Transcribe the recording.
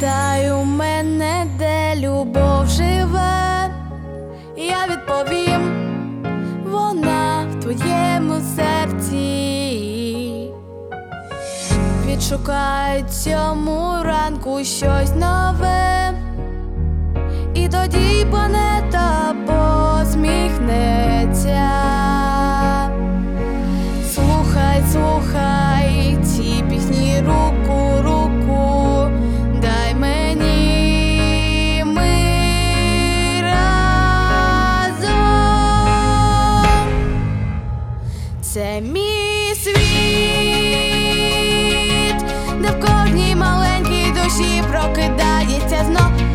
Спитай у мене, де любов живе, я відповім, вона в твоєму серці. Відшукай цьому ранку щось нове, і тоді планета посміхнеться. Слухай, слухай ці пісні, руку, руку дай мені, ми разом. Це мій світ, де в кожній маленькій душі прокидається знов